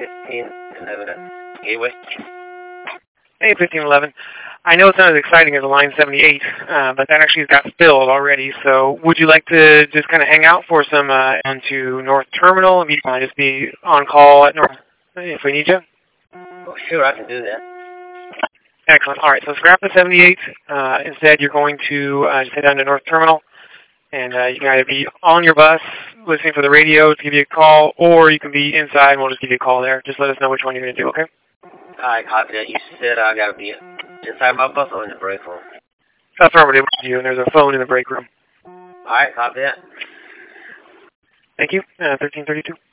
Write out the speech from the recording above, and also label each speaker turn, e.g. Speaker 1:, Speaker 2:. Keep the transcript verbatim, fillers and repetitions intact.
Speaker 1: fifteen eleven at Gateway.
Speaker 2: Hey, fifteen eleven. I know it's not as exciting as a line seventy-eight, uh, but that actually got filled already. So would you like to just kind of hang out for some uh, onto North Terminal? And you can just be on call at North if we need you?
Speaker 1: Oh, sure, I can do that.
Speaker 2: Excellent. All right, so scrap the seventy-eight. Uh, instead, you're going to uh, just head down to North Terminal, and uh, you can either be on your bus listening for the radio to give you a call, or you can be inside and we'll just give you a call there. Just let us know which one you're going to do, okay?
Speaker 1: All right, copy that. You said I got to be inside my bus or in the break room?
Speaker 2: Affirmative with you, and there's a phone in the break room.
Speaker 1: All right, copy that.
Speaker 2: Thank you. Uh, thirteen thirty-two.